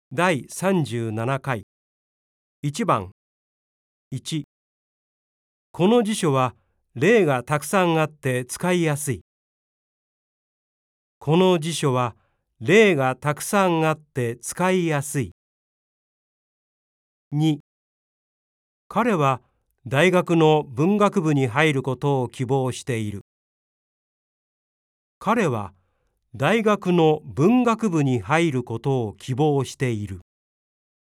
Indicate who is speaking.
Speaker 1: 第37回1番1、この辞書は例がたくさんあって使いやすい。この辞書は例がたくさんあって使いやすい。2、彼は大学の文学部に入ることを希望している。彼は大学の文学部に入ることを希望している。